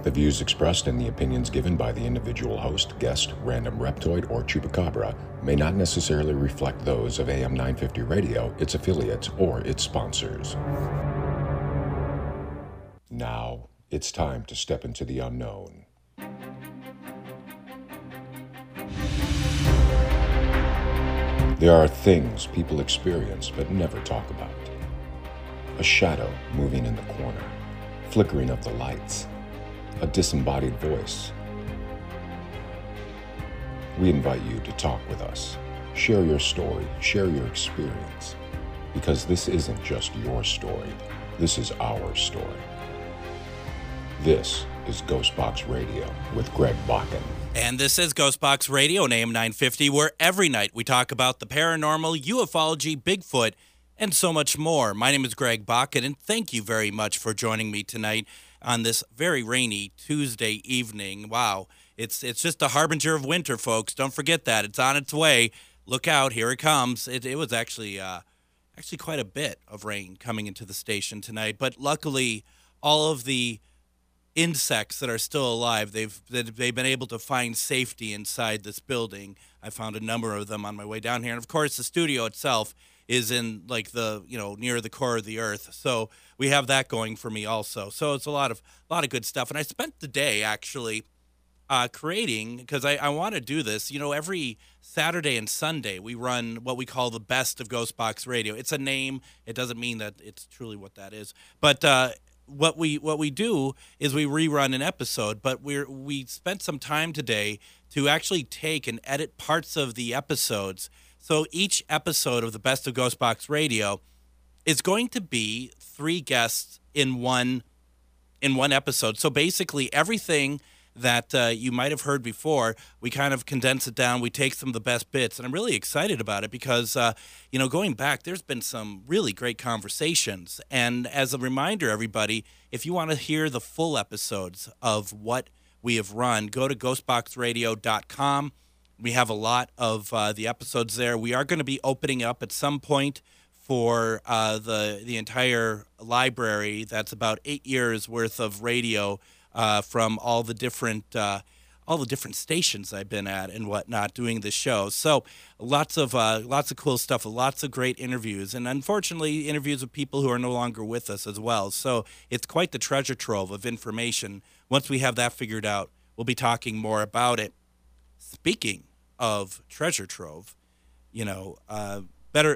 The views expressed and the opinions given by the individual host, guest, random reptoid, or chupacabra may not necessarily reflect those of AM 950 Radio, its affiliates, or its sponsors. Now, it's time to step into the unknown. There are things people experience but never talk about. A shadow moving in the corner, flickering of the lights, a disembodied voice. We invite you to talk with us. Share your story, share your experience, because this isn't just your story, this is our story. This is Ghostbox Radio with Greg Bakken. And this is Ghostbox Radio on AM 950, where every night we talk about the paranormal, ufology, Bigfoot, and so much more. My name is Greg Bakken, and thank you very much for joining me tonight on this very rainy Tuesday evening. Wow, it's just a harbinger of winter, folks. Don't forget that. It's on its way. Look out, here it comes. It was actually quite a bit of rain coming into the station tonight, but luckily all of the insects that are still alive, they've been able to find safety inside this building. I found a number of them on my way down here, and of course the studio itself is in near the core of the earth, so we have that going for me also. So it's a lot of good stuff, and I spent the day actually creating, because I want to do this. Every Saturday and Sunday we run what we call the Best of Ghostbox Radio. It's a name; it doesn't mean that it's truly what that is, but what we do is we rerun an episode, but we spent some time today to actually take and edit parts of the episodes. So each episode of the Best of Ghostbox Radio is going to be 3 guests in one episode. So basically everything that you might have heard before, we kind of condense it down. We take some of the best bits, and I'm really excited about it because, going back, there's been some really great conversations. And as a reminder, everybody, if you want to hear the full episodes of what we have run, go to ghostboxradio.com. We have a lot of the episodes there. We are going to be opening up at some point for the entire library. That's about 8 years worth of radio from all the different stations I've been at and whatnot doing this show. So lots of cool stuff, lots of great interviews, and unfortunately interviews with people who are no longer with us as well. So it's quite the treasure trove of information. Once we have that figured out, we'll be talking more about it. Speaking of treasure trove, better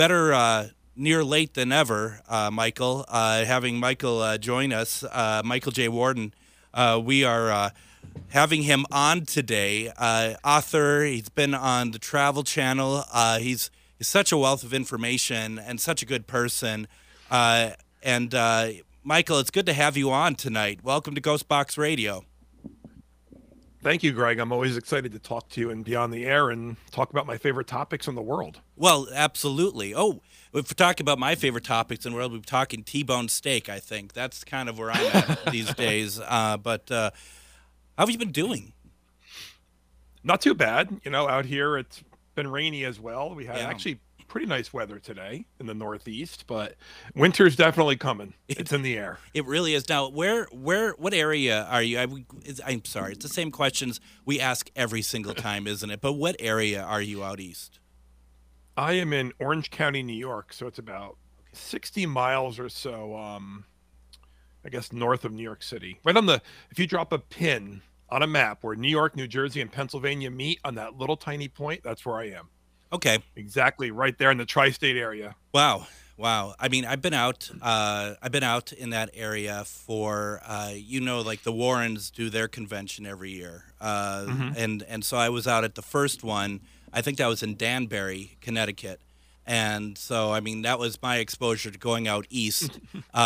near late than ever, Michael. Having Michael join us, Michael J. Warden. We are having him on today. Author, he's been on the Travel Channel. He's such a wealth of information and such a good person. And Michael, it's good to have you on tonight. Welcome to Ghostbox Radio. Thank you, Greg. I'm always excited to talk to you and be on the air and talk about my favorite topics in the world. Well, absolutely. Oh, if we're talking about my favorite topics in the world, we're talking T-bone steak, I think. That's kind of where I'm at these days. But how have you been doing? Not too bad. Out here it's been rainy as well. We had actually pretty nice weather today in the Northeast, but winter's definitely coming. It's in the air. It really is. Now, what area are you? I'm sorry, it's the same questions we ask every single time, isn't it? But what area are you out east? I am in Orange County, New York, so it's about 60 miles or so, I guess, north of New York City. Right on if you drop a pin on a map where New York, New Jersey, and Pennsylvania meet on that little tiny point, that's where I am. Okay. Exactly, right there in the tri-state area. Wow. I mean, I've been out in that area for, like the Warrens do their convention every year. And so I was out at the first one. I think that was in Danbury, Connecticut. And so, I mean, that was my exposure to going out east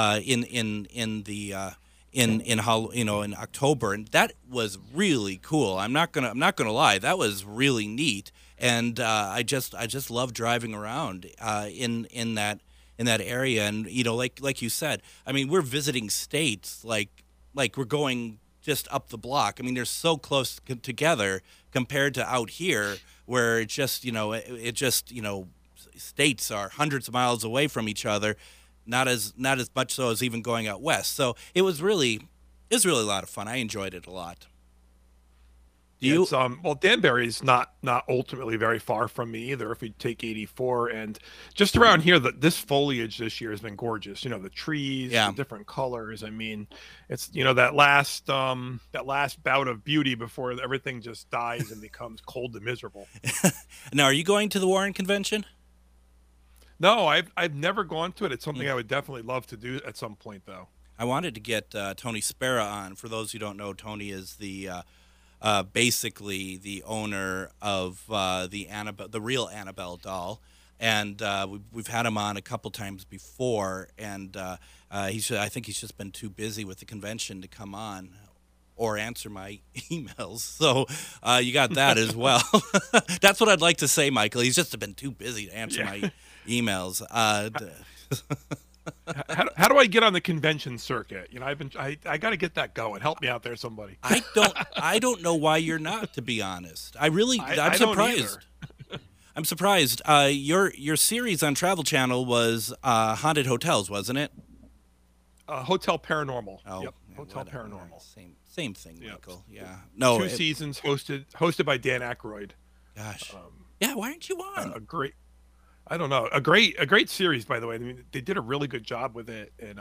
in October, and that was really cool. I'm not gonna lie, that was really neat. And I just love driving around in that area, and like you said, I mean, we're visiting states like we're going just up the block. I mean, they're so close together compared to out here, where it just states are hundreds of miles away from each other, not as much so as even going out west. So it was really It was really a lot of fun. I enjoyed it a lot. Do you? It's well, Danbury's not ultimately very far from me either. If we take 84, and just around here, this foliage this year has been gorgeous. You know, the trees, Yeah. the different colors. I mean, it's that last bout of beauty before everything just dies and becomes cold and miserable. Now, are you going to the Warren Convention? No, I've never gone to it. It's something I would definitely love to do at some point, though. I wanted to get Tony Spera on. For those who don't know, Tony is the basically the owner of the real Annabelle doll, and we've had him on a couple times before, and I think he's just been too busy with the convention to come on or answer my emails. So you got that as well. That's what I'd like to say, Michael. He's just been too busy to answer my emails. How do I get on the convention circuit? You know, I got to get that going. Help me out there, somebody. I don't know why you're not, to be honest. I'm surprised. I'm surprised. Your series on Travel Channel was haunted hotels, wasn't it? Hotel Paranormal. Oh, yep. yeah, Hotel Paranormal. Same thing, Yep. Michael. Yeah. No. Two seasons hosted by Dan Aykroyd. Gosh. Yeah. Why aren't you on? I don't know. A great series, by the way. I mean, they did a really good job with it, and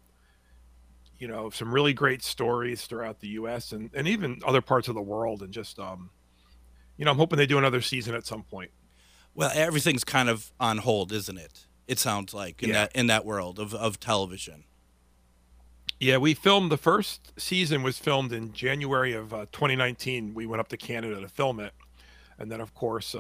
some really great stories throughout the U.S. and even other parts of the world, and just I'm hoping they do another season at some point. Well, everything's kind of on hold, isn't it? It sounds like in that world of television. Yeah, we filmed the first season was filmed in January of 2019. We went up to Canada to film it, and then of course.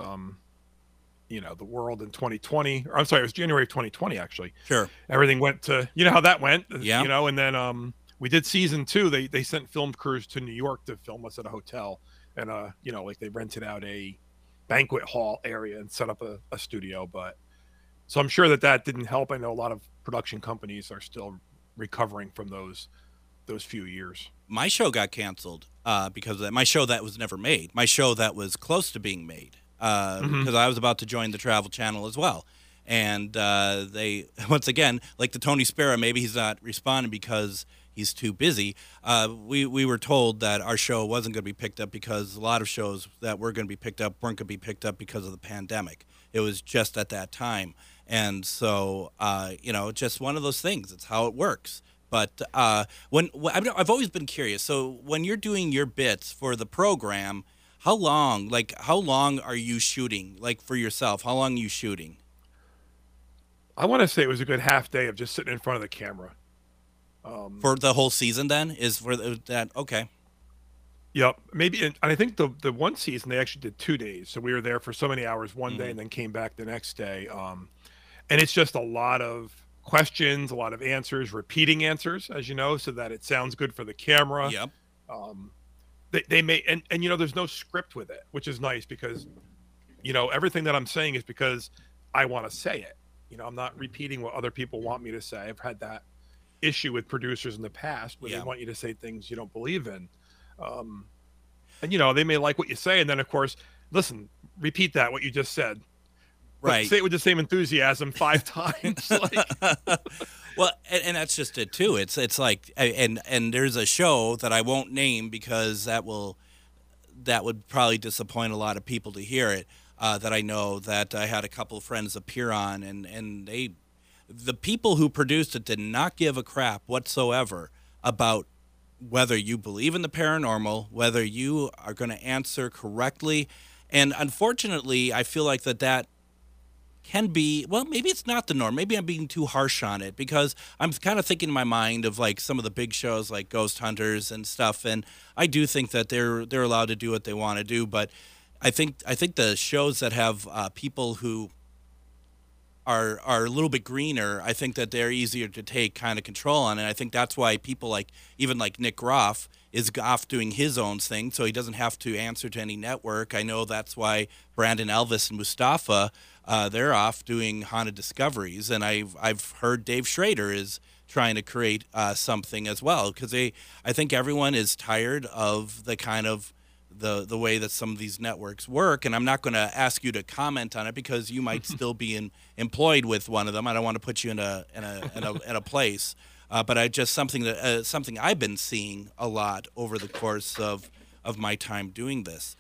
The world in 2020, or I'm sorry, it was January of 2020, actually. Sure. Everything went to, how that went. Yeah. And then we did season 2. They sent film crews to New York to film us at a hotel. And, they rented out a banquet hall area and set up a studio. So I'm sure that didn't help. I know a lot of production companies are still recovering from those few years. My show got canceled because of that. My show that was never made. My show that was close to being made. Because I was about to join the Travel Channel as well. And they, once again, like the Tony Spera, maybe he's not responding because he's too busy. We were told that our show wasn't going to be picked up because a lot of shows that were going to be picked up weren't going to be picked up because of the pandemic. It was just at that time. And so, just one of those things. It's how it works. But I've always been curious. So when you're doing your bits for the program, how long are you shooting, like for yourself? How long are you shooting? I want to say it was a good half day of just sitting in front of the camera. For the whole season then? Is for that, okay. Yep. Maybe, and I think the one season they actually did 2 days. So we were there for so many hours one day and then came back the next day. And it's just a lot of questions, a lot of answers, repeating answers, as you know, so that it sounds good for the camera. Yep. They may, and there's no script with it, which is nice because, everything that I'm saying is because I want to say it. I'm not repeating what other people want me to say. I've had that issue with producers in the past where they want you to say things you don't believe in. And, they may like what you say. And then, of course, listen, repeat what you just said. Right. Say it with the same enthusiasm 5 times. Well, and that's just it too. It's like, and there's a show that I won't name because that would probably disappoint a lot of people to hear it. That I know that I had a couple of friends appear on, and the people who produced it did not give a crap whatsoever about whether you believe in the paranormal, whether you are going to answer correctly, and unfortunately, I feel like that can be, well, maybe it's not the norm. Maybe I'm being too harsh on it because I'm kind of thinking in my mind of like some of the big shows like Ghost Hunters and stuff, and I do think that they're allowed to do what they want to do, but I think the shows that have people who are a little bit greener, I think that they're easier to take kind of control on, and I think that's why people like Nick Groff is off doing his own thing, so he doesn't have to answer to any network. I know that's why Brandon Elvis and Mustafa, they're off doing Haunted Discoveries, and I've heard Dave Schrader is trying to create something as well because I think everyone is tired of the kind of the way that some of these networks work, and I'm not going to ask you to comment on it because you might still be employed with one of them. I don't want to put you in a place. but I just something I've been seeing a lot over the course of my time doing this.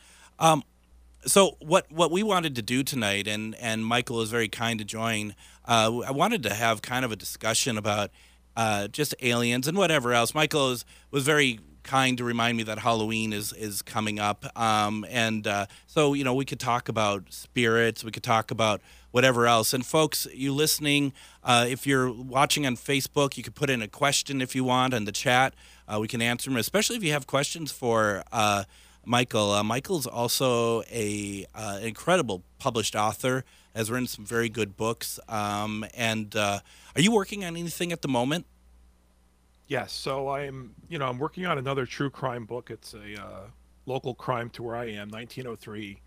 So what we wanted to do tonight, and Michael is very kind to join. I wanted to have kind of a discussion about just aliens and whatever else. Michael was very kind to remind me that Halloween is coming up, and so we could talk about spirits, we could talk about whatever else. And folks, you listening, if you're watching on Facebook, you could put in a question if you want in the chat. We can answer them, especially if you have questions for Michael. Michael's also a incredible published author, has written some very good books. And are you working on anything at the moment? Yes. So I'm working on another true crime book. It's a local crime to where I am, 1903.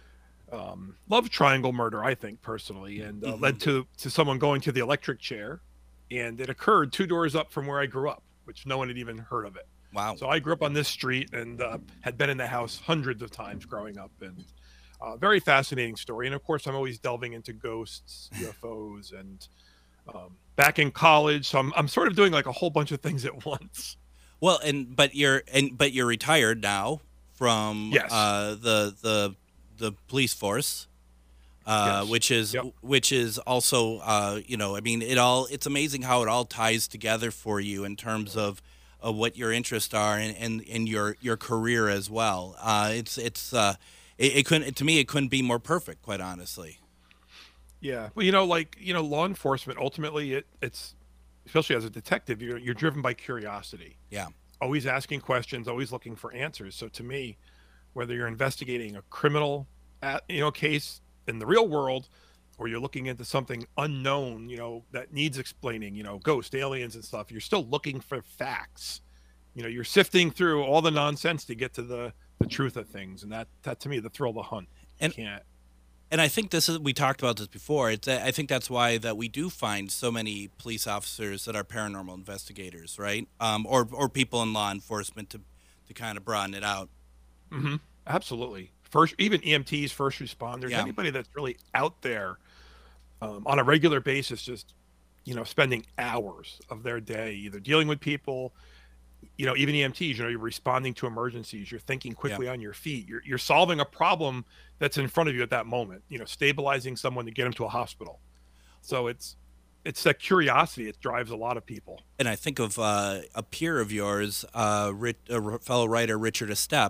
Love triangle murder, I think, personally, and led to someone going to the electric chair. And it occurred 2 doors up from where I grew up, which no one had even heard of it. Wow. So I grew up on this street and had been in the house hundreds of times growing up, and very fascinating story. And of course, I'm always delving into ghosts, UFOs, and back in college. So I'm sort of doing like a whole bunch of things at once. Well, but you're retired now from Yes. The police force. Yes. Which is also I mean it's amazing how it all ties together for you in terms of what your interests are and your career as well. It couldn't, to me, it couldn't be more perfect, quite honestly. Yeah. Well, law enforcement, ultimately it's, especially as a detective, you're driven by curiosity. Yeah. Always asking questions, always looking for answers. So to me, whether you're investigating a criminal case in the real world, or you're looking into something unknown, that needs explaining, ghost, aliens and stuff, you're still looking for facts. You're sifting through all the nonsense to get to the truth of things. And that to me, the thrill of the hunt. And I think we talked about this before. I think that's why that we do find so many police officers that are paranormal investigators, right? Or people in law enforcement to kind of broaden it out. Mm-hmm. Absolutely. Even EMTs, first responders, anybody that's really out there on a regular basis, just, spending hours of their day either dealing with people, even EMTs, you're responding to emergencies, you're thinking quickly on your feet, you're solving a problem that's in front of you at that moment, stabilizing someone to get them to a hospital. So it's that curiosity. It drives a lot of people. And I think of a peer of yours, a fellow writer, Richard Estep.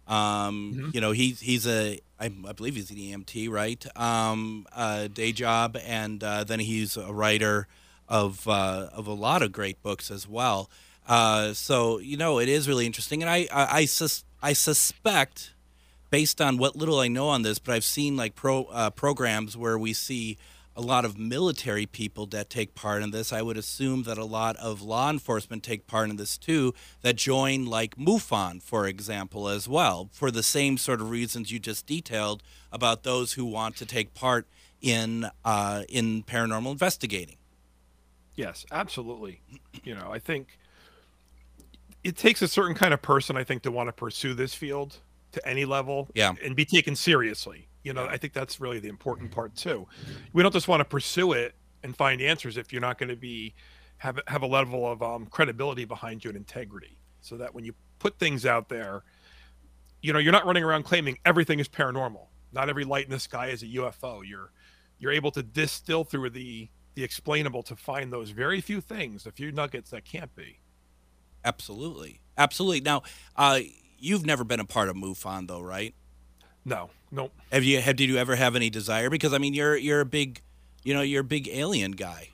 He's I believe he's an EMT, right? Day job, and then he's a writer of a lot of great books as well. So it is really interesting, and I suspect, based on what little I know on this, but I've seen like programs where we see a lot of military people that take part in this. I would assume that a lot of law enforcement take part in this too, that join like MUFON, for example, as well, for the same sort of reasons you just detailed about those who want to take part in paranormal investigating. Yes, absolutely. I think it takes a certain kind of person, I think, to want to pursue this field to any level and be taken seriously. I think that's really the important part too. We don't just want to pursue it and find answers if you're not going to have a level of credibility behind you and integrity, so that when you put things out there, you're not running around claiming everything is paranormal. Not every light in the sky is a UFO. You're able to distill through the explainable to find those very few things, the few nuggets that can't be. Absolutely. Now, you've never been a part of MUFON though, right? No, nope. Did you ever have any desire? Because I mean, you're a big alien guy.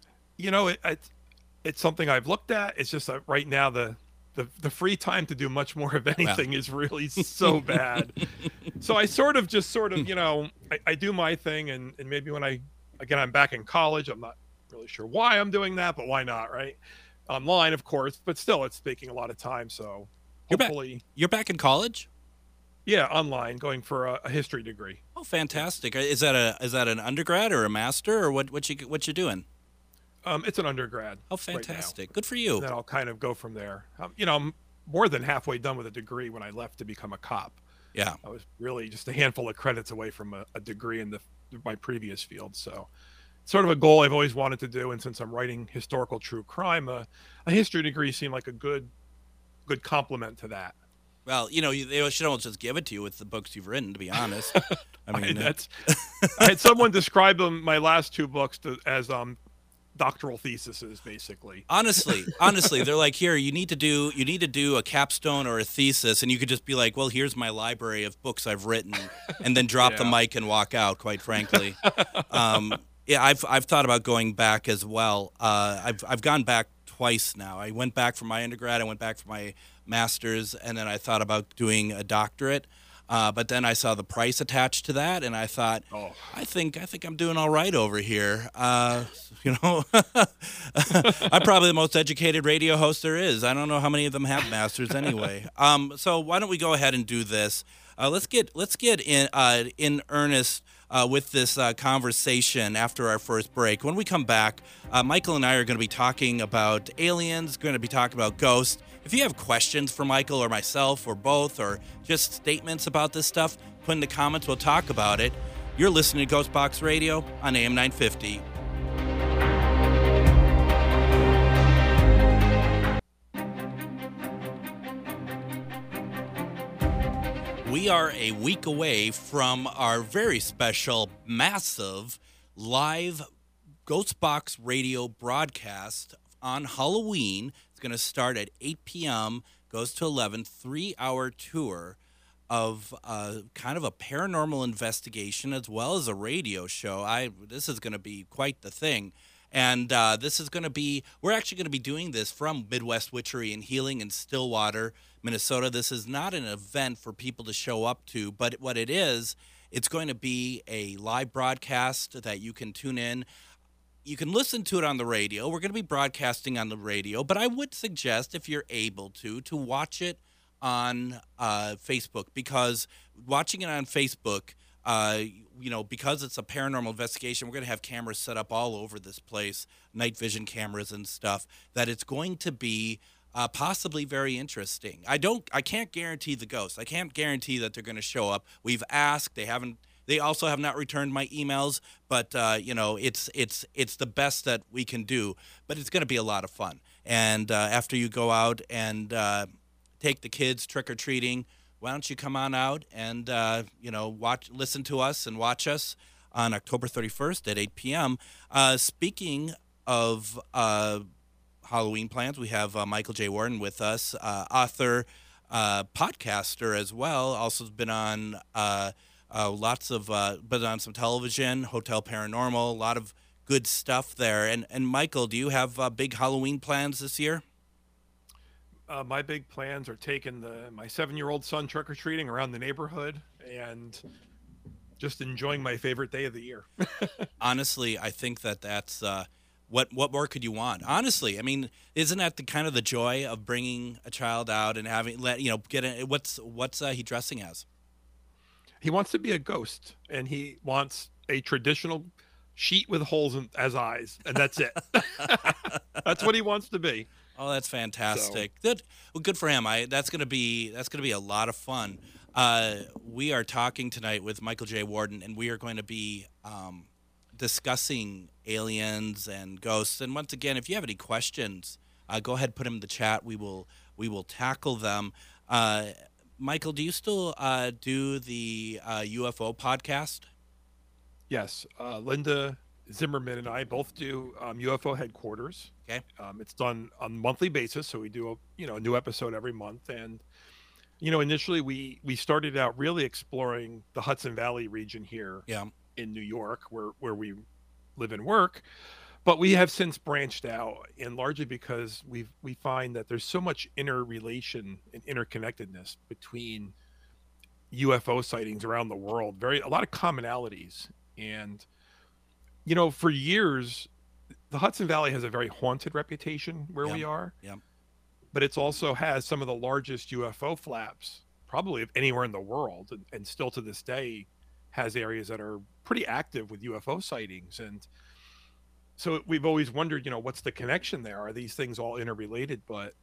It's something I've looked at. It's just that right now the free time to do much more of anything is really so bad. So I sort of I do my thing, and maybe when I'm back in college, I'm not really sure why I'm doing that, but why not, right? Online, of course, but still, it's taking a lot of time. So hopefully, you're back in college. Yeah, online, going for a history degree. Oh, fantastic! Is that an undergrad or a master, or what you doing? It's an undergrad. Oh, fantastic! Right. Good for you. And then I'll kind of go from there. I'm more than halfway done with a degree when I left to become a cop. Yeah, I was really just a handful of credits away from a degree in my previous field. So, sort of a goal I've always wanted to do. And since I'm writing historical true crime, a history degree seemed like a good complement to that. Well, they should almost just give it to you with the books you've written, to be honest. I mean, I had someone describe them, my last 2 books, as doctoral theses, basically. Honestly, they're like, here, you need to do a capstone or a thesis, and you could just be like, well, here's my library of books I've written, and then drop the mic and walk out. Quite frankly, yeah, I've thought about going back as well. I've gone back twice now. I went back for my undergrad, I went back for my master's, and then I thought about doing a doctorate. But then I saw the price attached to that, and I thought, I think I'm doing all right over here. I'm probably the most educated radio host there is. I don't know how many of them have masters anyway. So why don't we go ahead and do this? Let's get in earnest with this conversation after our first break. When we come back, Michael and I are going to be talking about aliens, going to be talking about ghosts. If you have questions for Michael or myself or both, or just statements about this stuff, put in the comments. We'll talk about it. You're listening to Ghostbox Radio on AM 950. We are a week away from our very special, massive, live Ghostbox Radio broadcast on Halloween. It's going to start at 8 p.m., goes to 11, 3-hour tour of kind of a paranormal investigation as well as a radio show. This is going to be quite the thing. And this is going to be, we're actually going to be doing this from Midwest Witchery and Healing in Stillwater, Minnesota. This is not an event for people to show up to, but what it is, it's going to be a live broadcast that you can tune in. You can listen to it on the radio. We're going to be broadcasting on the radio, but I would suggest, if you're able to watch it on Facebook, because watching it on Facebook, because it's a paranormal investigation, we're going to have cameras set up all over this place, night vision cameras and stuff, that it's going to be possibly very interesting. I can't guarantee the ghosts. I can't guarantee that they're going to show up. We've asked. They also have not returned my emails, but it's the best that we can do. But it's going to be a lot of fun. And after you go out and take the kids trick-or-treating, why don't you come on out and listen to us and watch us on October 31st at 8 p.m. Speaking of Halloween plans, we have Michael J. Warden with us, author, podcaster as well. Also been on been on some television, Hotel Paranormal, a lot of good stuff there. And Michael, do you have big Halloween plans this year? My big plans are taking my 7-year-old son trick-or-treating around the neighborhood and just enjoying my favorite day of the year. Honestly, I think that's what more could you want? Honestly, I mean, isn't that the kind of the joy of bringing a child out and having what's he dressing as? He wants to be a ghost, and he wants a traditional sheet with holes as eyes, and that's it. That's what he wants to be. Oh, that's fantastic. So. Good for him. That's gonna be a lot of fun. We are talking tonight with Michael J. Warden, and we are going to be discussing aliens and ghosts. And once again, if you have any questions, go ahead, put them in the chat. We will tackle them. Michael, do you still do the UFO podcast? Yes, Linda Zimmerman and I both do UFO Headquarters. Okay. It's done on a monthly basis, so we do a new episode every month. And initially we started out really exploring the Hudson Valley region here in New York, where we live and work. But we have since branched out, and largely because we find that there's so much interrelation and interconnectedness between UFO sightings around the world. A lot of commonalities. And for years, the Hudson Valley has a very haunted reputation where we are. Yeah. But it's also has some of the largest UFO flaps, probably anywhere in the world, and still to this day has areas that are pretty active with UFO sightings. And so we've always wondered, what's the connection there? Are these things all interrelated? But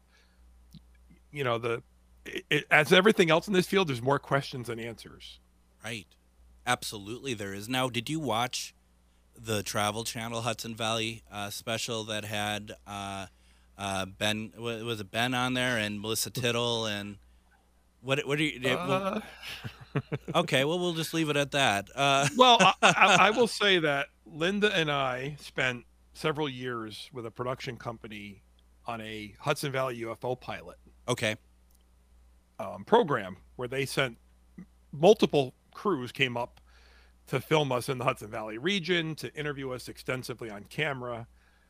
as everything else in this field, there's more questions than answers. Right. Absolutely, there is. Now, did you watch the Travel Channel Hudson Valley special that had Ben, was it Ben on there, and Melissa Tittle, and what do you? Okay, well, we'll just leave it at that. Well, I will say that Linda and I spent several years with a production company on a Hudson Valley UFO pilot Okay. program where they sent multiple crews came up to film us in the Hudson Valley region, to interview us extensively on camera.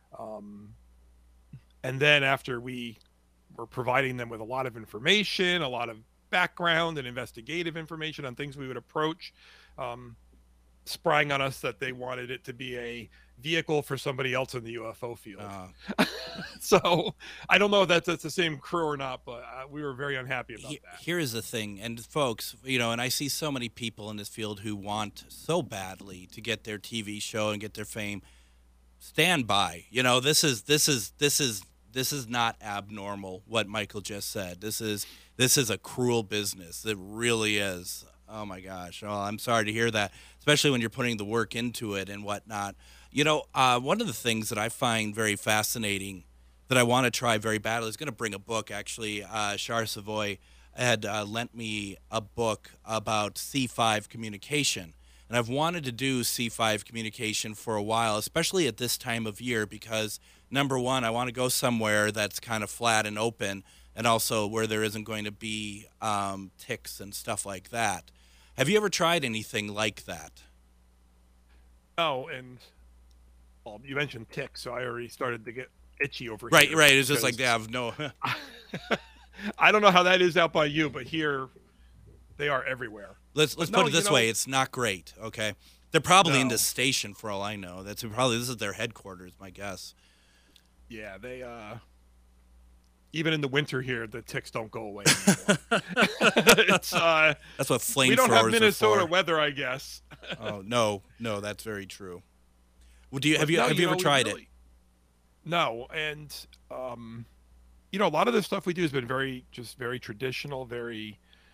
And then after we were providing them with a lot of information, a lot of background and investigative information on things we would approach, sprying on us that they wanted it to be a vehicle for somebody else in the UFO field. So I don't know if that's the same crew or not, but we were very unhappy about that. Here's the thing, and folks, and I see so many people in this field who want so badly to get their TV show and get their fame. Stand by. This is not abnormal what Michael just said. This is a cruel business. It really is. Oh my gosh. Oh, I'm sorry to hear that, especially when you're putting the work into it and whatnot. One of the things that I find very fascinating that I want to try very badly is going to bring a book. Actually, Char Savoy had lent me a book about C5 communication. And I've wanted to do C5 communication for a while, especially at this time of year, because number one, I want to go somewhere that's kind of flat and open, and also where there isn't going to be ticks and stuff like that. Have you ever tried anything like that? Oh, and well, you mentioned ticks, so I already started to get itchy over here. Right. It's just like they have no. I don't know how that is out by you, but here they are everywhere. Let's put it this way: it's not great. Okay, they're probably in this station for all I know. This is their headquarters, my guess. Yeah, they even in the winter here, the ticks don't go away anymore. It's that's what flamethrowers. We don't have Minnesota weather, I guess. Oh no, that's very true. Well, have you ever tried it? No, and a lot of the stuff we do has been very traditional, very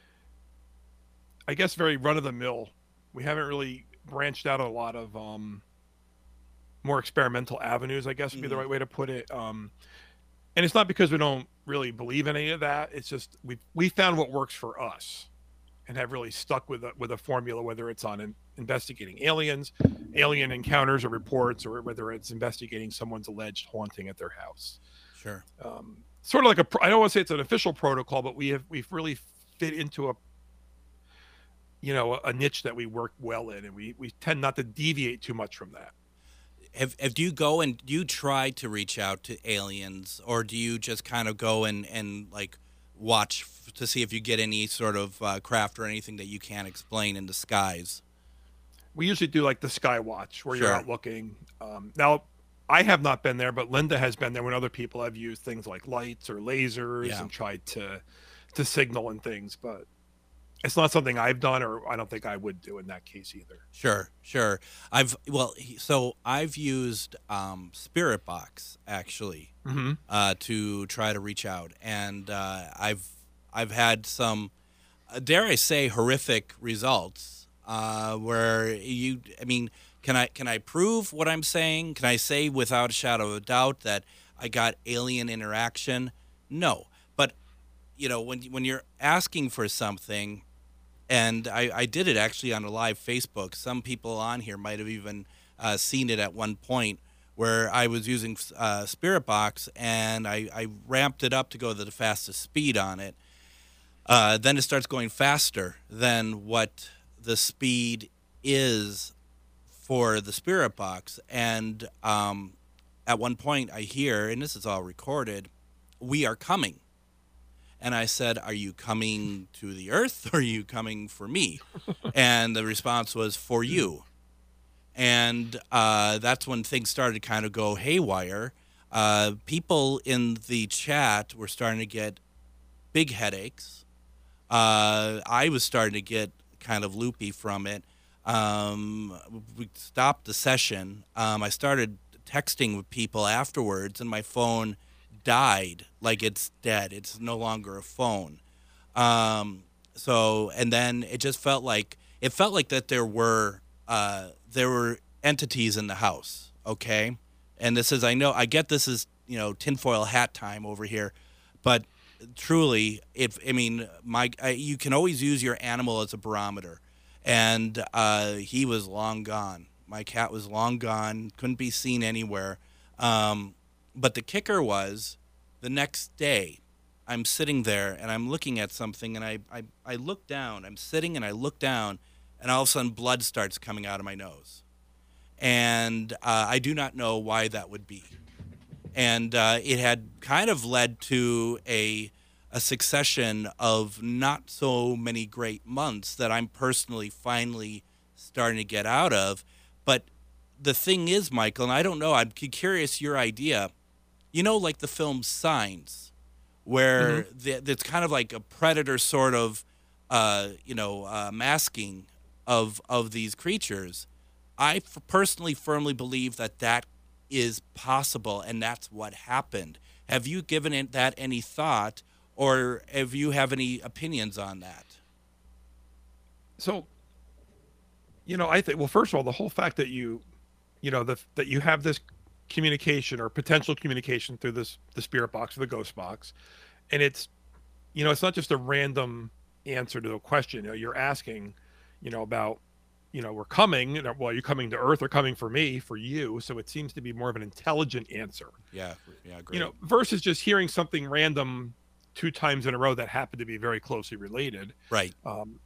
run of the mill. We haven't really branched out a lot of more experimental avenues, I guess would be the right way to put it. And it's not because we don't really believe in any of that. It's just we found what works for us and have really stuck with a formula, whether it's on investigating aliens, alien encounters or reports, or whether it's investigating someone's alleged haunting at their house. Sure. Sort of like I don't want to say it's an official protocol, but we've really fit into a niche that we work well in, and we tend not to deviate too much from that. Do you go and do you try to reach out to aliens, or do you just kind of go and like watch to see if you get any sort of craft or anything that you can't explain in the skies? We usually do like the sky watch where you're out looking. Now, I have not been there, but Linda has been there when other people have used things like lights or lasers and tried to signal and things, but it's not something I've done, or I don't think I would do in that case either. Sure. I've used Spirit Box actually to try to reach out, and I've had some, dare I say, horrific results. Where can I prove what I'm saying? Can I say without a shadow of a doubt that I got alien interaction? No, but when you're asking for something. And I did it actually on a live Facebook. Some people on here might have even seen it at one point where I was using Spirit Box, and I ramped it up to go to the fastest speed on it. Then it starts going faster than what the speed is for the Spirit Box. And at one point I hear, and this is all recorded, "We are coming." And I said, "Are you coming to the Earth, or are you coming for me?" And the response was, "For you." And that's when things started to kind of go haywire. People in the chat were starting to get big headaches. I was starting to get kind of loopy from it. We stopped the session. I started texting with people afterwards, and my phone died, like it's dead. It's no longer a phone. So, and then it just felt like that there were entities in the house, okay? And this is, I get this is, tinfoil hat time over here, but truly, you can always use your animal as a barometer. And he was long gone. My cat was long gone, couldn't be seen anywhere. But the kicker was, the next day, I'm sitting there and I'm looking at something, and I look down. I'm sitting and I look down, and all of a sudden blood starts coming out of my nose. And I do not know why that would be. And it had kind of led to a succession of not so many great months that I'm personally finally starting to get out of. But the thing is, Michael, and I don't know, I'm curious your idea, like the film Signs, where it's kind of like a predator sort of, masking of these creatures. I personally firmly believe that is possible, and that's what happened. Have you given that any thought, or have you have any opinions on that? So, I think, well, first of all, the whole fact that that you have this communication or potential communication through the spirit box or the ghost box, and it's not just a random answer to a question. You're asking about we're coming, well, you're coming to Earth or coming for me, for you. So it seems to be more of an intelligent answer. Yeah, great. Versus just hearing something random 2 times in a row that happened to be very closely related. Right. And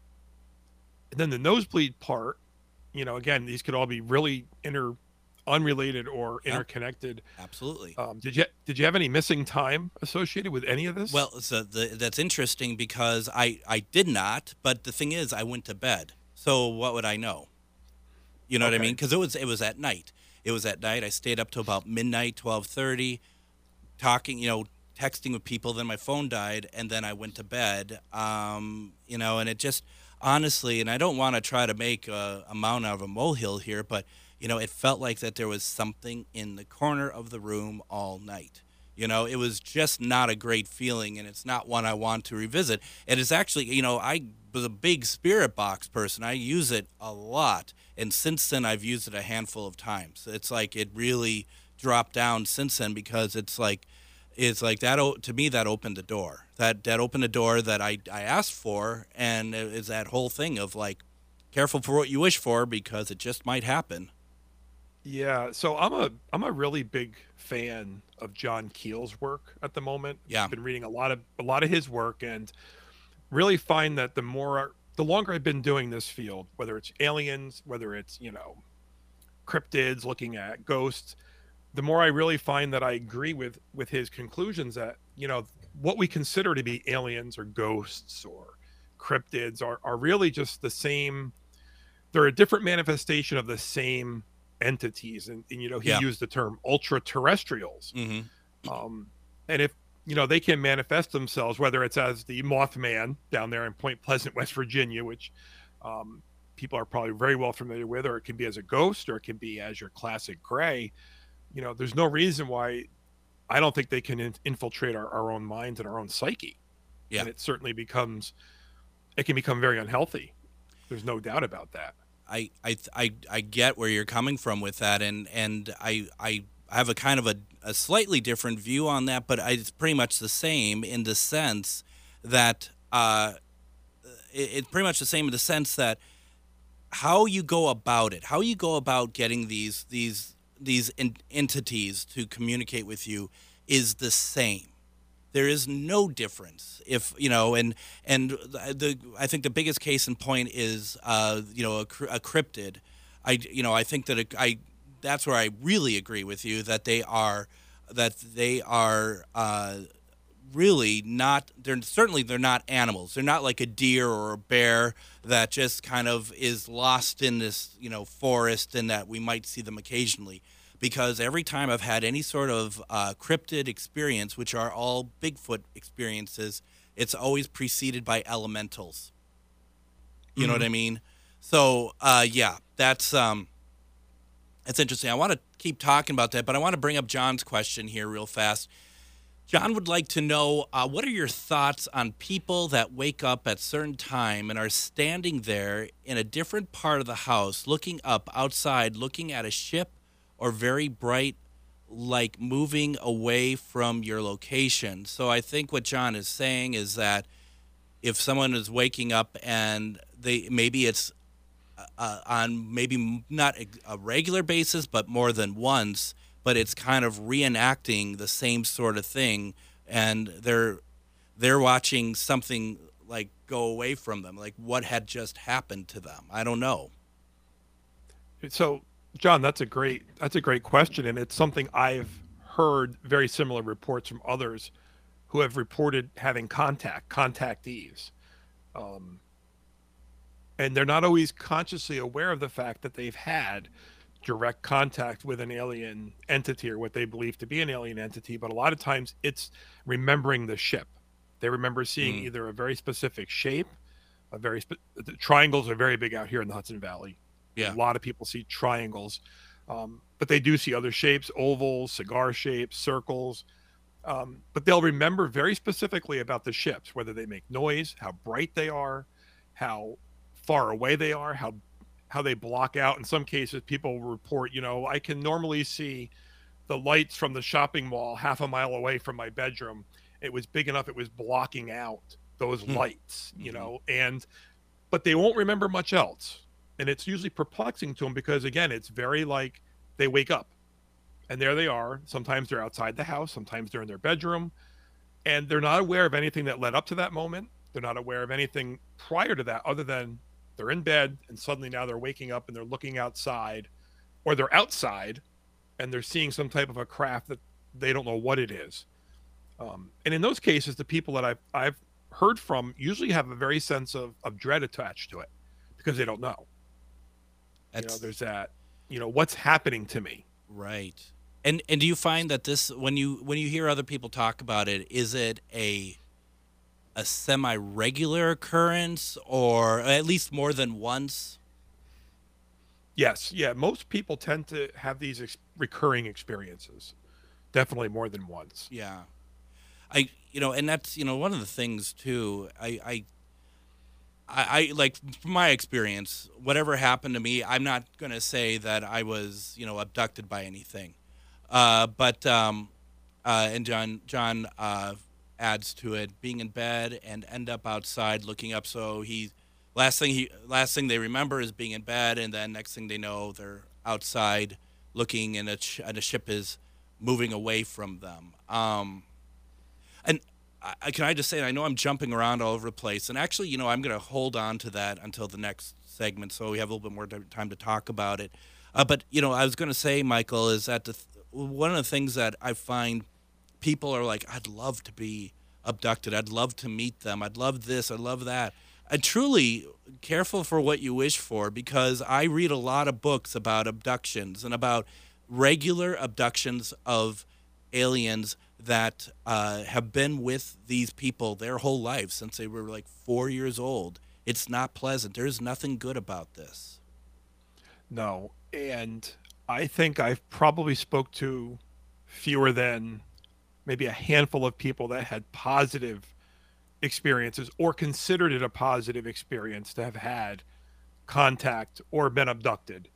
then the nosebleed part, again, these could all be really unrelated or interconnected. Absolutely. Did you have any missing time associated with any of this? Well, so that's interesting because I did not, but the thing is, I went to bed. So what would I know? You know what I mean? Because it was at night. It was at night. I stayed up till about midnight, 12:30, talking, texting with people. Then my phone died, and then I went to bed. And it just honestly, and I don't want to try to make a mountain out of a molehill here, but it felt like that there was something in the corner of the room all night. It was just not a great feeling, and it's not one I want to revisit. And it's actually, I was a big spirit box person. I use it a lot, and since then I've used it a handful of times. It's like it really dropped down since then, because it's like that, to me, that opened the door. That opened a door that I asked for, and it's that whole thing of like, careful for what you wish for, because it just might happen. Yeah, so I'm a really big fan of John Keel's work at the moment. Yeah. I've been reading a lot of his work, and really find that the longer I've been doing this field, whether it's aliens, whether it's cryptids, looking at ghosts, the more I really find that I agree with his conclusions that what we consider to be aliens or ghosts or cryptids are really just the same. They're a different manifestation of the same entities, and he used the term ultra terrestrials. And if they can manifest themselves, whether it's as the Mothman down there in Point Pleasant, West Virginia, which people are probably very well familiar with, or it can be as a ghost, or it can be as your classic gray. There's no reason why I don't think they can infiltrate our own minds and our own psyche. Yeah. And it certainly can become very unhealthy. There's no doubt about that. I get where you're coming from with that, and I have a kind of a slightly different view on that, but it's pretty much the same in the sense that it's pretty much the same in the sense that how you go about getting these entities to communicate with you is the same. There is no difference. If and I think the biggest case in point is a cryptid. I think that that's where I really agree with you, that they are really not. They're not animals. They're not like a deer or a bear that just kind of is lost in this forest, and that we might see them occasionally. Because every time I've had any sort of cryptid experience, which are all Bigfoot experiences, it's always preceded by elementals. You know what I mean? So, that's interesting. I want to keep talking about that, but I want to bring up John's question here real fast. John would like to know what are your thoughts on people that wake up at certain time and are standing there in a different part of the house, looking up outside, looking at a ship or very bright, like moving away from your location. So I think what John is saying is that if someone is waking up and they maybe it's on maybe not a regular basis, but more than once, but it's kind of reenacting the same sort of thing, and they're watching something like go away from them, like what had just happened to them. I don't know. So, John, that's a great question, and it's something I've heard very similar reports from others who have reported having contactees, and they're not always consciously aware of the fact that they've had direct contact with an alien entity or what they believe to be an alien entity. But a lot of times it's remembering the ship. They remember seeing either a very specific shape, the triangles are very big out here in the Hudson Valley. Yeah. A lot of people see triangles, but they do see other shapes, ovals, cigar shapes, circles. But they'll remember very specifically about the ships, whether they make noise, how bright they are, how far away they are, how they block out. In some cases, people report, I can normally see the lights from the shopping mall half a mile away from my bedroom. It was big enough, it was blocking out those lights, but they won't remember much else. And it's usually perplexing to them because, again, it's very like they wake up and there they are. Sometimes they're outside the house, sometimes they're in their bedroom, and they're not aware of anything that led up to that moment. They're not aware of anything prior to that other than they're in bed and suddenly now they're waking up and they're looking outside, or they're outside and they're seeing some type of a craft that they don't know what it is. And in those cases, the people that I've heard from usually have a very sense of dread attached to it because they don't know. There's that, what's happening to me. Right. And do you find that this, when you hear other people talk about it, is it a semi-regular occurrence or at least more than once? Yes. Yeah. Most people tend to have these recurring experiences. Definitely more than once. Yeah. And that's, one of the things too, I like from my experience, whatever happened to me, I'm not going to say that I was, abducted by anything. But and John adds to it, being in bed and end up outside looking up. So last thing they remember is being in bed, and then next thing they know, they're outside looking, and a ship is moving away from them. And can I just say, I know I'm jumping around all over the place, and actually, I'm going to hold on to that until the next segment, so we have a little bit more time to talk about it. But I was going to say, Michael, is that one of the things that I find people are like, I'd love to be abducted. I'd love to meet them. I'd love this. I'd love that. And truly, careful for what you wish for, because I read a lot of books about abductions and about regular abductions of aliens that have been with these people their whole life since they were like 4 years old. It's not pleasant. There's nothing good about this. No. And I think I've probably spoke to fewer than maybe a handful of people that had positive experiences or considered it a positive experience to have had contact or been abducted.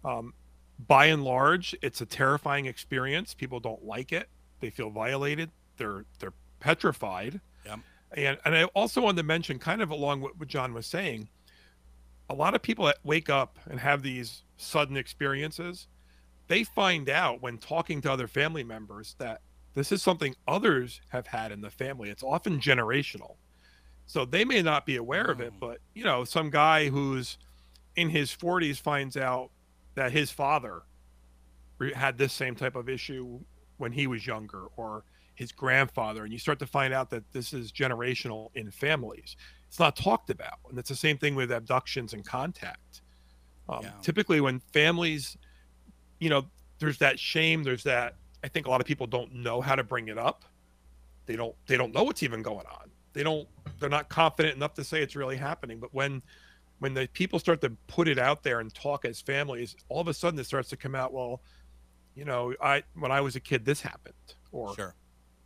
By and large, it's a terrifying experience. People don't like it. They feel violated. They're petrified. Yep. And I also wanted to mention, kind of along what John was saying, a lot of people that wake up and have these sudden experiences, they find out when talking to other family members that this is something others have had in the family. It's often generational. So they may not be aware of it, but, some guy who's in his 40s finds out that his father had this same type of issue when he was younger, or his grandfather, and you start to find out that this is generational in families. It's not talked about. And it's the same thing with abductions and contact. Typically when families, there's that shame, there's that, I think a lot of people don't know how to bring it up. They don't know what's even going on. They're not confident enough to say it's really happening. But when the people start to put it out there and talk as families, all of a sudden it starts to come out, well, when I was a kid, this happened, or, sure.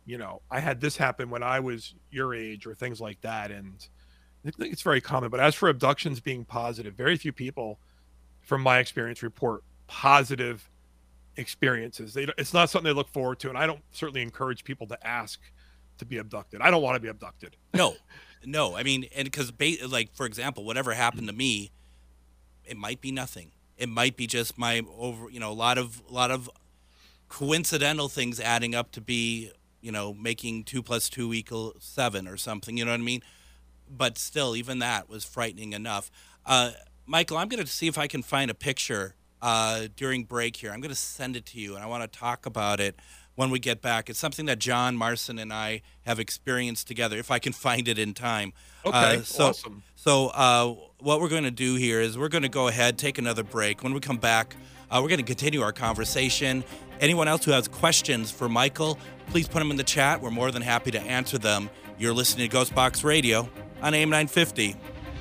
I had this happen when I was your age or things like that. And I think it's very common. But as for abductions being positive, very few people, from my experience, report positive experiences. It's not something they look forward to. And I don't certainly encourage people to ask to be abducted. I don't want to be abducted. No. I mean, and because, like, for example, whatever happened to me, it might be nothing. It might be just my a lot of coincidental things adding up to be, making 2 + 2 = 7 or something. You know what I mean? But still, even that was frightening enough. Michael, I'm going to see if I can find a picture during break here. I'm going to send it to you, and I want to talk about it when we get back. It's something that John Marson and I have experienced together, if I can find it in time. Okay, awesome. So what we're going to do here is we're going to go ahead, take another break. When we come back, we're going to continue our conversation. Anyone else who has questions for Michael, please put them in the chat. We're more than happy to answer them. You're listening to Ghost Box Radio on AM 950.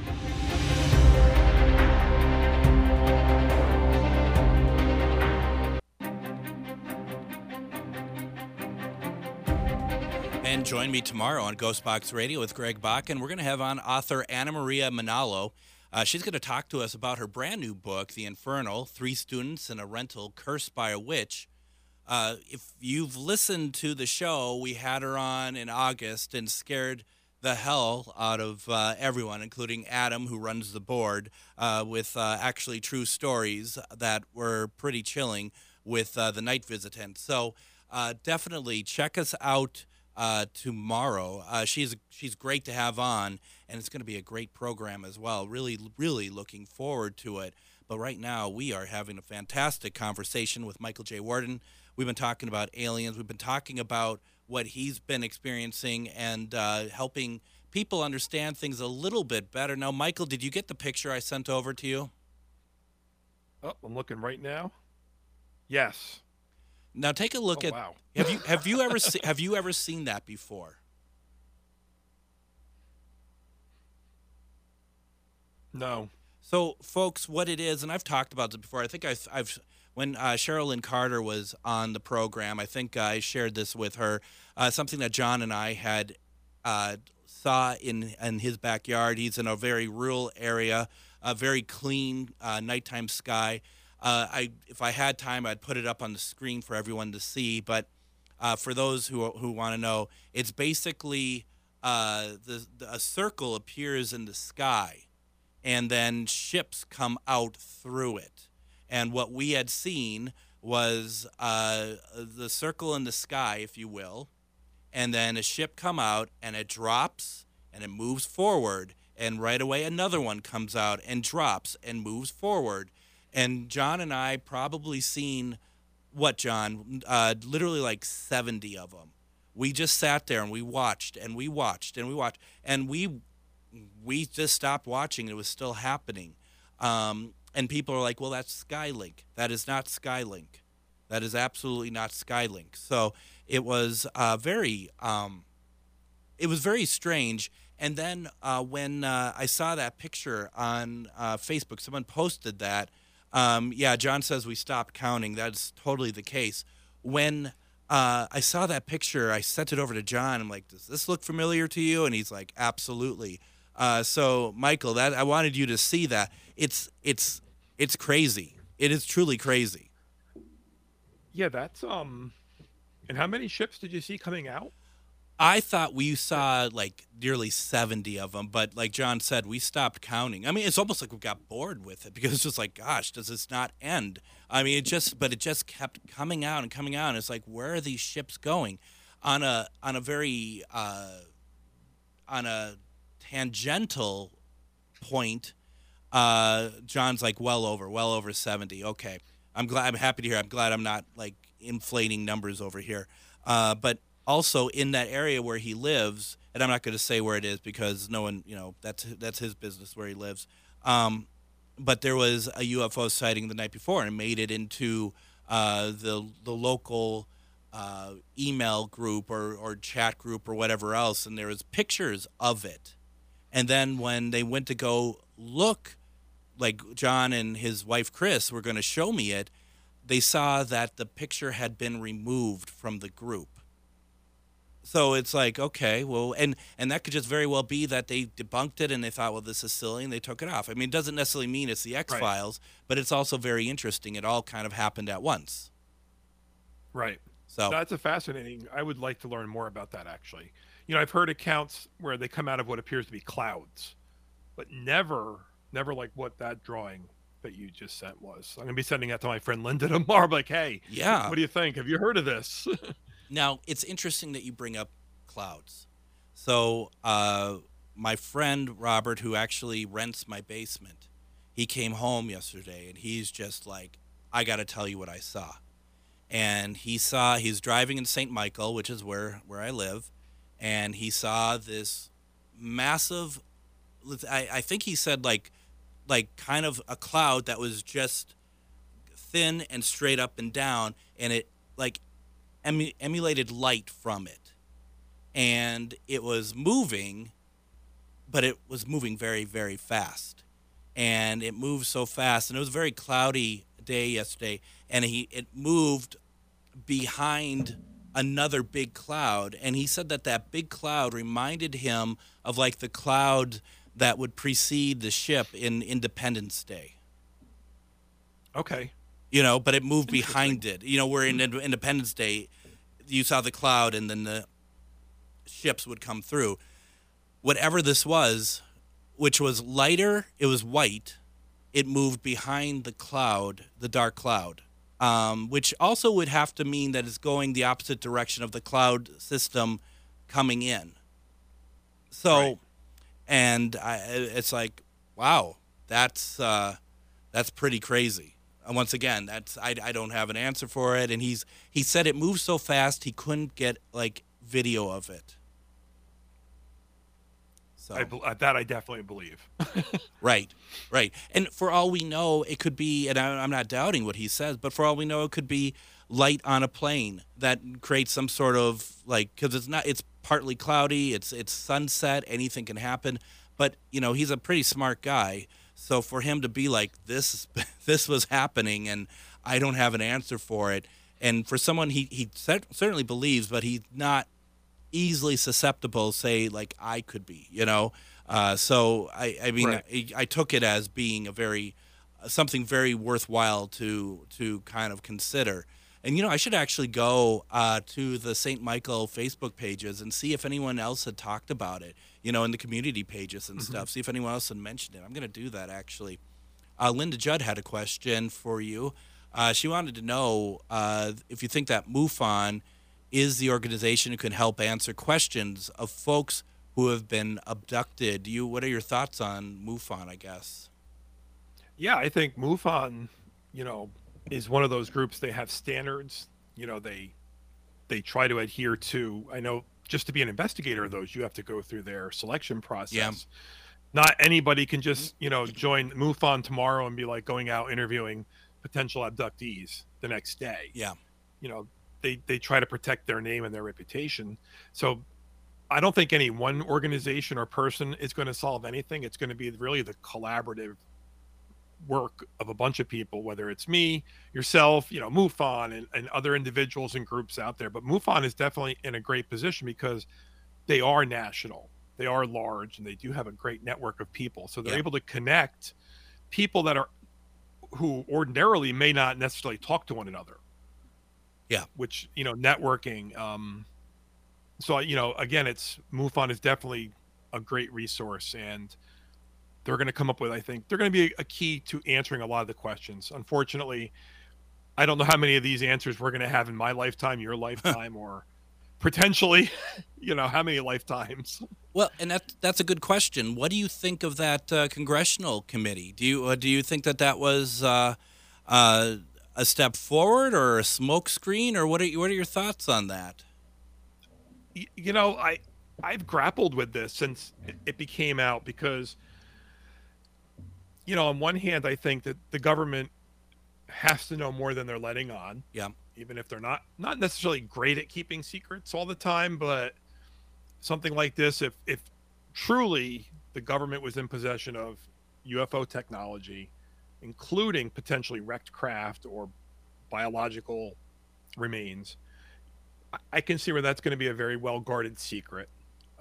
And join me tomorrow on Ghost Box Radio with Greg Bach, and we're going to have on author Anna Maria Manalo. She's going to talk to us about her brand new book, The Infernal, 3 Students in a Rental Cursed by a Witch. If you've listened to the show, we had her on in August and scared the hell out of everyone, including Adam, who runs the board, with actually true stories that were pretty chilling with the night visitant. So definitely check us out tomorrow. She's great to have on, and it's going to be a great program as well. Really, really looking forward to it. But right now, we are having a fantastic conversation with Michael J. Warden. We've been talking about aliens. We've been talking about what he's been experiencing and helping people understand things a little bit better. Now, Michael, did you get the picture I sent over to you? Oh, I'm looking right now. Yes. Now take a look at. Wow. Have you ever seen that before? No. So, folks, what it is, and I've talked about this before. I think I've when Sherilyn Carter was on the program, I think I shared this with her. Something that John and I had saw in his backyard. He's in a very rural area, a very clean nighttime sky. If I had time, I'd put it up on the screen for everyone to see. But for those who want to know, it's basically a circle appears in the sky, and then ships come out through it. And what we had seen was the circle in the sky, if you will, and then a ship come out, and it drops, and it moves forward, and right away another one comes out and drops and moves forward. And John and I probably seen, what, John? Literally like 70 of them. We just sat there and we watched and we watched and we watched. And we just stopped watching. It was still happening. And people are like, well, that's Skylink. That is not Skylink. That is absolutely not Skylink. So it was very strange. And then when I saw that picture on Facebook, someone posted that. Yeah, John says we stopped counting. That's totally the case. When I saw that picture, I sent it over to John. I'm like, does this look familiar to you? And he's like, absolutely. So, Michael, that I wanted you to see that. It's crazy. It is truly crazy. Yeah, that's And how many ships did you see coming out? I thought we saw like nearly 70 of them, but like John said, we stopped counting. I mean, it's almost like we got bored with it because it's just like, gosh, does this not end? I mean, it just kept coming out and coming out. And it's like, where are these ships going? On a very on a tangential point, John's like well over 70. Okay, I'm happy to hear. I'm glad I'm not like inflating numbers over here, but. Also, in that area where he lives, and I'm not going to say where it is because no one, that's his business where he lives. But there was a UFO sighting the night before, and it made it into the local email group or chat group or whatever else, and there was pictures of it. And then when they went to go look, like John and his wife Chris were going to show me it, they saw that the picture had been removed from the group. So it's like, okay, well, and that could just very well be that they debunked it and they thought, well, this is silly, and they took it off. I mean, it doesn't necessarily mean it's the X Right. Files, but it's also very interesting. It all kind of happened at once. Right. So That's a fascinating. I would like to learn more about that actually. I've heard accounts where they come out of what appears to be clouds, but never like what that drawing that you just sent was. I'm gonna be sending that to my friend Linda tomorrow. I'm like, hey, yeah. what do you think? Have you heard of this? Now it's interesting that you bring up clouds. So my friend Robert, who actually rents my basement, he came home yesterday and he's just like, I got to tell you what I saw. And he's driving in St. Michael, which is where I live, and he saw this massive, I think he said like kind of a cloud that was just thin and straight up and down, and it like emulated light from it, and it was moving, but it was moving very, very fast, and it moved so fast, and it was a very cloudy day yesterday, and it moved behind another big cloud, and he said that big cloud reminded him of like the cloud that would precede the ship in Independence Day. Okay. But it moved behind it. Where in Independence Day, you saw the cloud and then the ships would come through. Whatever this was, which was lighter, it was white. It moved behind the cloud, the dark cloud, which also would have to mean that it's going the opposite direction of the cloud system coming in. So, Right. and it's like, wow, that's pretty crazy. And once again, I don't have an answer for it. And he said it moved so fast he couldn't get like video of it. So That I definitely believe. right. And for all we know, it could be, and I'm not doubting what he says, but for all we know, it could be light on a plane that creates some sort of like, because it's partly cloudy, it's sunset, anything can happen. But he's a pretty smart guy, so for him to be like this was happening, and I don't have an answer for it, and for someone he certainly believes, but he's not easily susceptible, say like I could be, so I mean, Right. I took it as being something very worthwhile to kind of consider. And I should actually go to the St. Michael Facebook pages and see if anyone else had talked about it, in the community pages and stuff. See if anyone else had mentioned it. I'm going to do that actually. Linda Judd had a question for you. She wanted to know if you think that MUFON is the organization who can help answer questions of folks who have been abducted. What are your thoughts on MUFON, I guess? Yeah, I think MUFON, is one of those groups. They have standards. They try to adhere to. I know just to be an investigator of those, you have to go through their selection process. Yeah. Not anybody can just join MUFON tomorrow and be like going out interviewing potential abductees the next day. Yeah. They try to protect their name and their reputation. So I don't think any one organization or person is going to solve anything. It's going to be really the collaborative work of a bunch of people, whether it's me, yourself, MUFON and other individuals and groups out there. But MUFON is definitely in a great position because they are national, they are large, and they do have a great network of people. So they're able to connect people who ordinarily may not necessarily talk to one another. Yeah. Which, networking. So, again, MUFON is definitely a great resource, and they're going to come up with, I think, they're going to be a key to answering a lot of the questions. Unfortunately, I don't know how many of these answers we're going to have in my lifetime, your lifetime, or potentially, how many lifetimes. Well, and that's a good question. What do you think of that congressional committee? Do you think that was a step forward or a smokescreen, or what are your thoughts on that? I've grappled with this since it became out because, on one hand, I think that the government has to know more than they're letting on. Yeah. Even if they're not necessarily great at keeping secrets all the time, but something like this, if truly the government was in possession of UFO technology, including potentially wrecked craft or biological remains, I can see where that's going to be a very well guarded secret.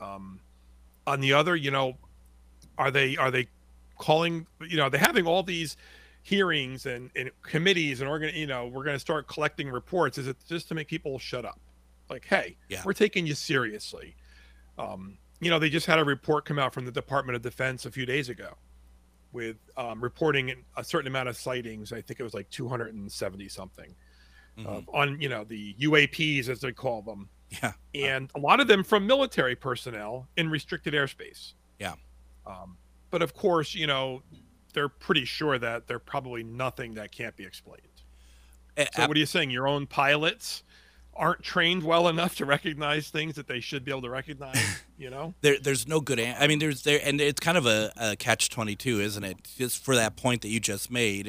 On the other, are they calling? They're having all these hearings and committees and we're going to start collecting reports. Is it just to make people shut up? Like, hey, we're taking you seriously. They just had a report come out from the Department of Defense a few days ago with reporting a certain amount of sightings. I think it was like 270 something on, the UAPs, as they call them. Yeah. And a lot of them from military personnel in restricted airspace. Yeah. But of course, they're pretty sure that they're probably nothing that can't be explained. So what are you saying? Your own pilots aren't trained well enough to recognize things that they should be able to recognize, There's no good I mean, and it's kind of a catch-22, isn't it? Just for that point that you just made.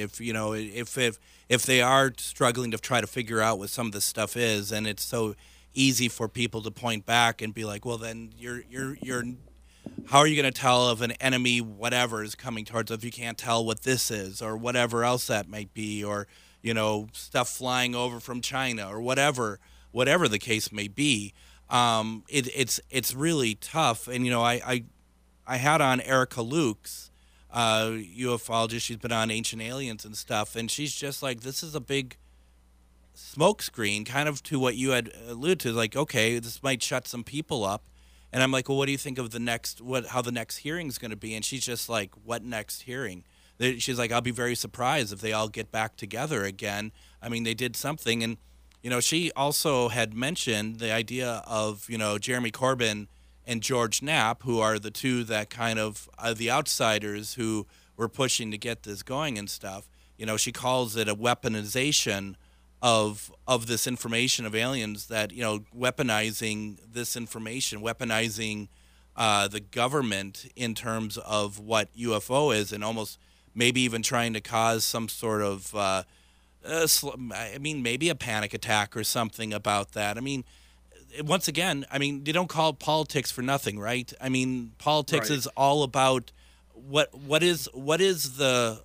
If they are struggling to try to figure out what some of this stuff is, and it's so easy for people to point back and be like, well, then you're how are you going to tell if an enemy whatever is coming towards if you can't tell what this is or whatever else that might be, or stuff flying over from China or whatever the case may be. It's really tough. And I had on Erica Lukes, ufologist. She's been on Ancient Aliens and stuff, and she's just like, this is a big smokescreen, kind of to what you had alluded to. Like, okay, this might shut some people up. And I'm like, well, what do you think of how the next hearing is going to be? And she's just like, what next hearing? She's like, I'll be very surprised if they all get back together again. I mean, they did something. And, she also had mentioned the idea of, Jeremy Corbyn and George Knapp, who are the two that kind of are the outsiders who were pushing to get this going and stuff. She calls it a weaponization of this information of aliens, that weaponizing this information, weaponizing the government in terms of what UFO is, and almost maybe even trying to cause some sort of maybe a panic attack or something about that. I mean, once again, they don't call it politics for nothing, right? I mean, politics is all about what is the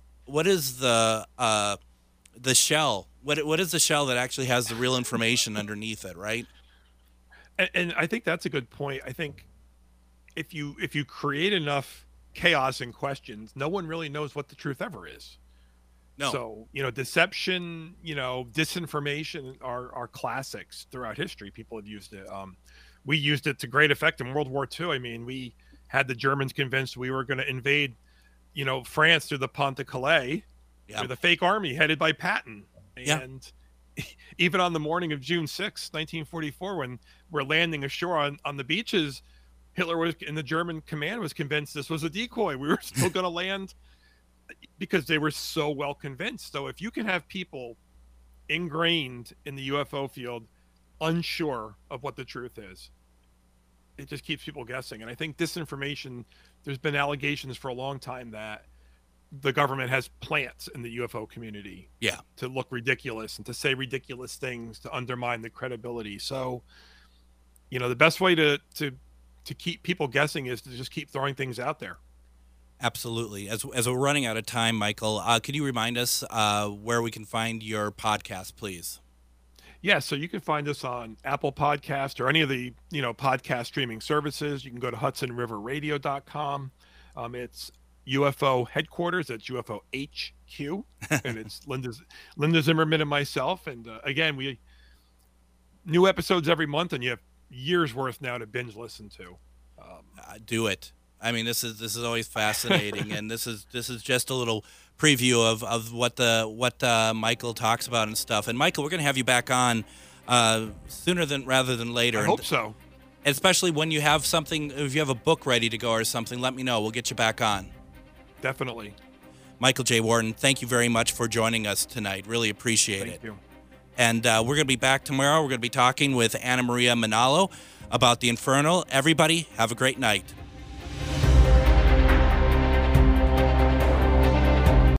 shell. What is the shell that actually has the real information underneath it, right? And I think that's a good point. I think if you create enough chaos and questions, no one really knows what the truth ever is. No. So, deception, disinformation are classics throughout history. People have used it. We used it to great effect in World War II. I mean, we had the Germans convinced we were going to invade, France through the Pont de Calais with a fake army headed by Patton. And even on the morning of June 6, 1944, when we're landing ashore on the beaches, Hitler and the German command was convinced this was a decoy. We were still going to land because they were so well convinced. So if you can have people ingrained in the UFO field unsure of what the truth is, it just keeps people guessing. And I think disinformation, there's been allegations for a long time that the government has plants in the UFO community to look ridiculous and to say ridiculous things to undermine the credibility. So, the best way to keep people guessing is to just keep throwing things out there. Absolutely. As we're running out of time, Michael, could you remind us where we can find your podcast, please? Yeah, so you can find us on Apple Podcast or any of the podcast streaming services. You can go to HudsonRiverRadio.com. It's UFO headquarters. That's UFO HQ, and it's Linda Zimmerman and myself. And again, we new episodes every month, and you have years worth now to binge listen to. Do it. I mean, this is always fascinating, and this is just a little preview of what Michael talks about and stuff. And Michael, we're going to have you back on sooner rather than later. I hope so. Especially when you have something, if you have a book ready to go or something, let me know. We'll get you back on. Definitely. Michael J. Warden, thank you very much for joining us tonight. Really appreciate it. Thank you. And we're going to be back tomorrow. We're going to be talking with Anna Maria Manalo about the Infernal. Everybody, have a great night.